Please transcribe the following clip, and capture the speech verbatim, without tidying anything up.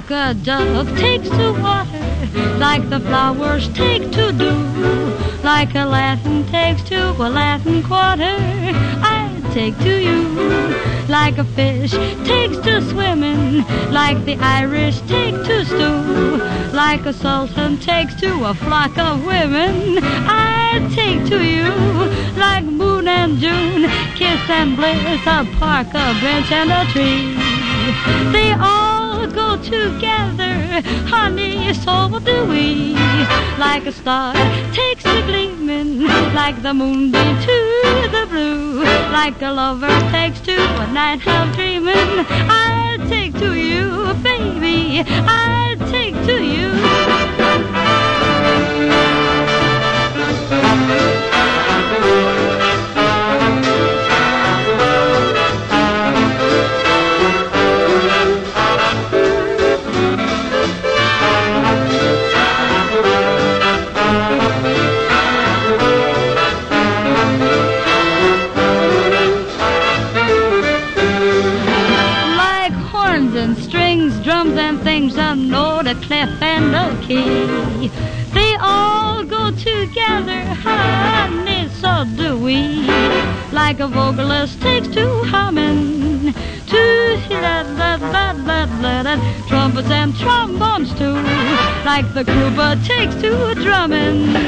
like a dove takes to water, like the flowers take to dew, like a Latin takes to a Latin quarter, I take to you, like a fish takes to swimming, like the Irish take to stew, like a sultan takes to a flock of women, I take to you, like moon and June, kiss and bliss, a park, a bench, and a tree. They all go together, honey, so do we. Like a star takes to gleaming, like the moonbeam to the blue, like a lover takes to a night of dreaming, I take to you, baby, I take to you. Drums and things, a note, a clef, and a key. They all go together, honey, so do we. Like a vocalist takes to humming, to da da da da da da, trumpets and trombones too. Like the Cuba takes to drumming,